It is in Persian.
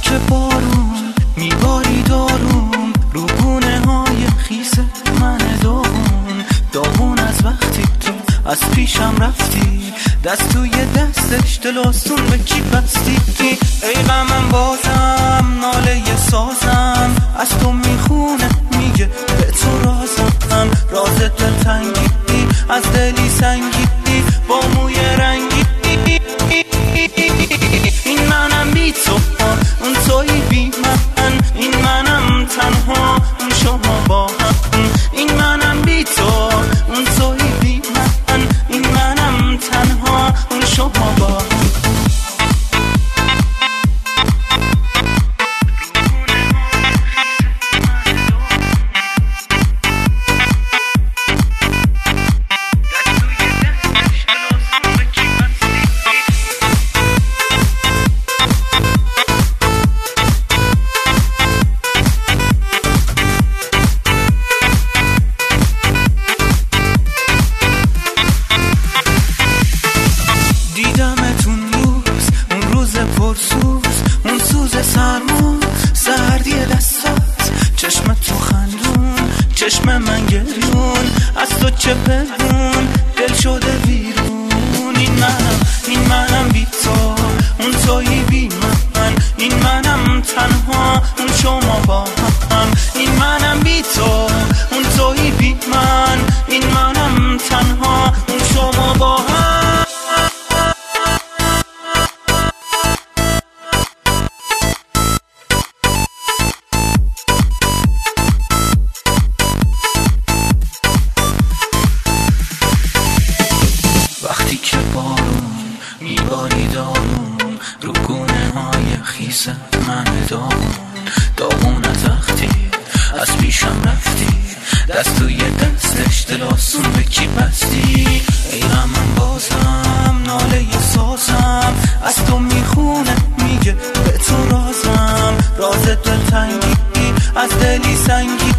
که بارون میباری دارون رو گونه های خیس من داغون از وقتی تو از پیشم رفتی، دست توی دستش دلاسون به کی بستی. ای غمم بازم ناله سازم از تو میخونه میگه به تو رازم، راز دلتنگی از دلی سنگی با موی رنگی. این منم بی تو اون توی بی من، این منم تنها اون شما با هم. این منم بی تو اون توی بی من، این منم تنها اون شما با هم. اون سوز سرما سردی دستات، چشم تو خندون چشم من گریون، از تو چه پنهون دل شده بیرون. این منم بی تو اون تویی بی من، این منم تنها اون شما با هم. این منم بی تو اون تویی بی من، این منم تنها اون شما با هم. وقتی که بارون میباری دارون رو گونه های خیس من داغون از وقتی از پیشم رفتی، دست توی دستش دلاسون به کی بستی. ای غمم بازم ناله سازم از تو میخونه میگه به تو رازم، راز دلتنگی از دلی سنگی.